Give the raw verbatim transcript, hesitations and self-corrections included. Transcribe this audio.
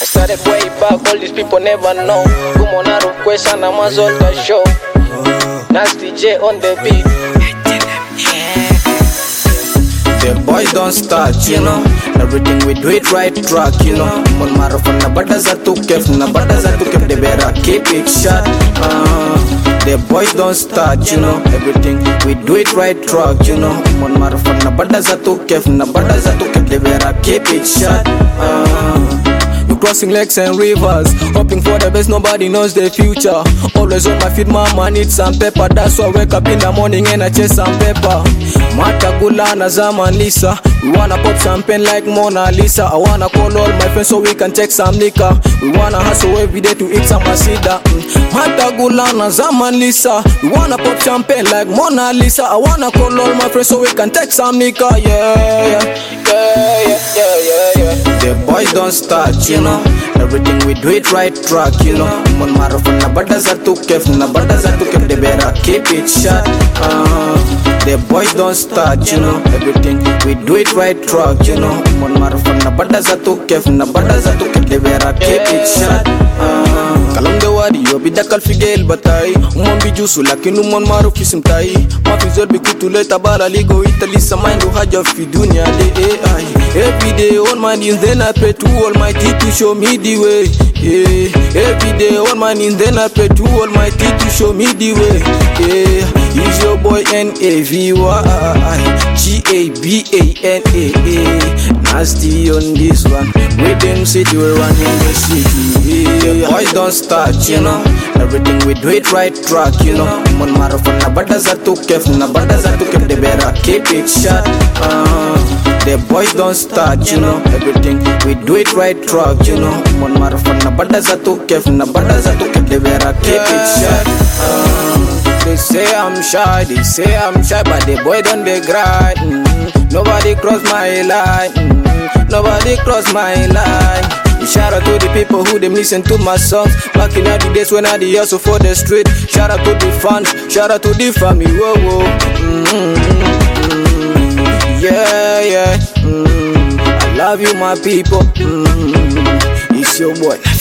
I started way back, all these people never know. Come on, I request and I'm as old as show. Nasty J on the beat. The boys don't start, you know. Everything we do it right track, you know. Mon maro from na bada za tu kef, na bada za tu kef, they better keep it shut. Uh, the boys don't start, you know. Everything we do it right track, you know. Mon maro from na bada za tu kef, na bada za tu kef, they better keep it shut. Uh, Crossing lakes and rivers, hoping for the best, nobody knows the future. Always on my feet, mama need some pepper. That's why I wake up in the morning and I chase some pepper. Mata Gulana Zaman Lisa, we wanna pop champagne like Mona Lisa. I wanna call all my friends so we can take some liquor. We wanna hustle every day to eat some asida. Mata Gulana Zaman Lisa, we wanna pop champagne like Mona Lisa. I wanna call all my friends so we can take some liquor. Yeah, yeah, yeah, yeah, yeah, yeah. The boys don't start, you know. Everything we do it right track, you know. Mon maro from na bada za tu kef, na bada za tu kef, they better keep it shut. Uh, the boys don't start, you know. Everything we do it right track, you know. Mon maro from na bada za tu kef, na bada za tu kef, they better keep it shut. Uh, Kalam de wadi yo bidakal figel batai. Umon bijusu lakini umon maro kisimtai. Mafizol bikutule tabala ligo Italy samindu haja fi dunia de A I. Every day on my knees then I pray to Almighty to show me the way. Yeah. Every day on my knees then I pray to Almighty to show me the way. Yeah. He's your boy N A V Y G A B A N A A. Nasty on this one. With them city we run in the city. Yeah. Boys don't start, you know. Everything we do it right track, you know. Mon maro from na bada za tu kef, na bada za tu kef, they better keep it shut. Uh, The boys don't start, you know. Everything we do it right track, you know. Mon maro from na bada za tu kef, na bada za tu kef, they better keep it shut. Uh, they say I'm shy, they say I'm shy, but the boy don't they grind. Mm-hmm. Nobody cross my line, mm-hmm. Nobody cross my line. Shout out to the people who them listen to my songs. Back in the days when I did hustle for the street. Shout out to the fans, shout out to the family. Whoa, whoa. Mm-hmm. Yeah, yeah. Mm, I love you, my people. Mm, it's your boy.